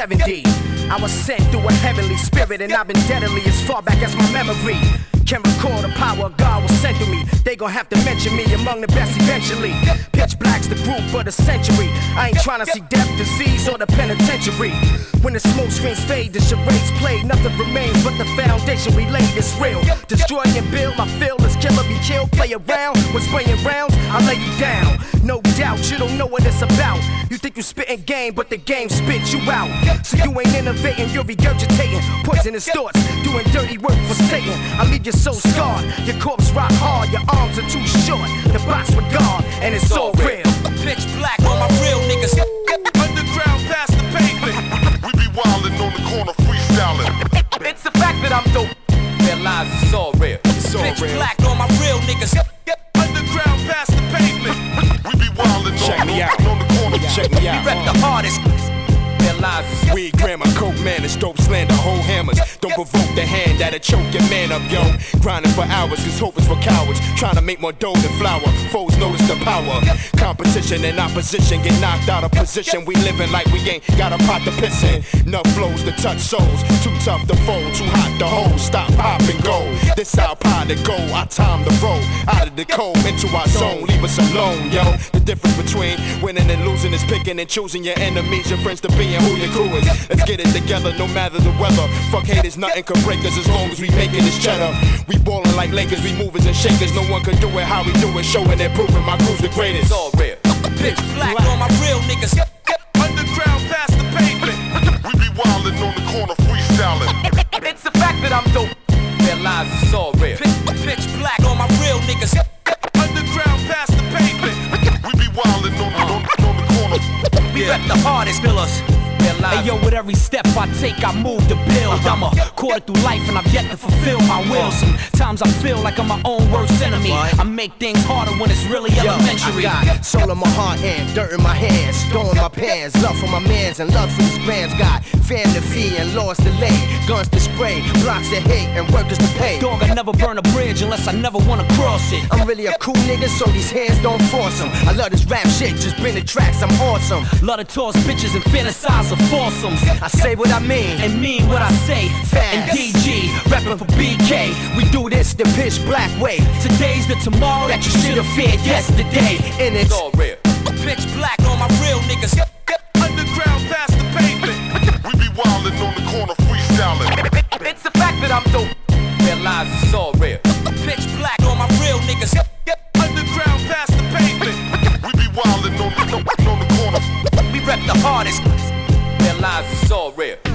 70. I was sent through a heavenly spirit, and I've been deadly as far back as my memory can recall. The power of God was sent to me. They gon' have to mention me among the best eventually. Pitch Black's the group of the century. I ain't tryna see death, disease, or the penitentiary. When the smoke screens fade, the charades play. Nothing remains but the foundation we laid is real. Destroy and build, I feel this killer be killed. Play around with spraying rounds, I lay you down. No doubt, you don't know what it's about. You think you spitting game, but the game spit you out. So you ain't innovating, you're regurgitating poisonous thoughts, doing dirty work for Satan. I leave your soul scarred, your corpse rock hard, your arms are too short. The box with God, and it's all real. Pitch Black on my real niggas. Underground past the pavement. We be wildin' on the corner freestyling. It's the fact that I'm dope. Realize it's all real. Pitch Black on my real niggas. Underground past the pavement. We be wildin' on the corner. Check me out. We rep the hardest. Weed, grammar, coke, man, it's dope slander, whole hammers. Don't provoke the hand that'll choke your man up, yo. Grinding for hours, cause hope is for cowards. Trying to make more dough than flour. Foes notice the power. Competition and opposition get knocked out of position. We living like we ain't got a pot to piss in. Enough flows to touch souls. Too tough to fold, too hot to hold. Stop, pop, and go. This our pot to go. Our time to roll. Out of the cold, into our zone. Leave us alone, yo. The difference between winning and losing is picking and choosing your enemies, your friends to be and who your crew is. Let's get it together no matter the weather. Fuck haters, nothing can break us as long as we making this cheddar. We ballin' like Lakers, we movers and shakers. No one can do it how we do it, showing and proving my crew's the greatest. It's all real. Pitch Black on my real niggas. Underground past the pavement. We be wildin' on the corner freestyling. It's the fact that I'm dope. Realize it's all real. Pitch Black on my real niggas. Underground past the pavement. We be wildin' on the corner. We rep the hardest pillars. Hey yo, with every step I take, I move to build. I'm a quarter through life and I've yet to fulfill my will. Sometimes I feel like I'm my own worst enemy. I make things harder when it's really elementary. I got soul in my heart and dirt in my hands. Throwing my pants, love for my mans and love for these brands. Got fam to feed and laws to lay. Guns to spray, blocks to hate and workers to pay. Dog, I never burn a bridge unless I never wanna cross it. I'm really a cool nigga, so these hands don't force them. I love this rap shit, just bring the tracks, I'm awesome. Love to toss bitches and fantasize of foursomes. I say what I mean and mean what I say. Fast. And DG, rapping for BK. We do this the Pitch Black way. Today's the tomorrow that you should've feared yesterday. And it's all real. Pitch Black on my real niggas. Underground past the pavement. We be wildin' on the corner freestyling. It's the fact that I'm dope. Realize it's all real. Pitch Black on my real niggas. Underground past the pavement. We be wildin' on the corner. We rep the hardest. Realize it's all real.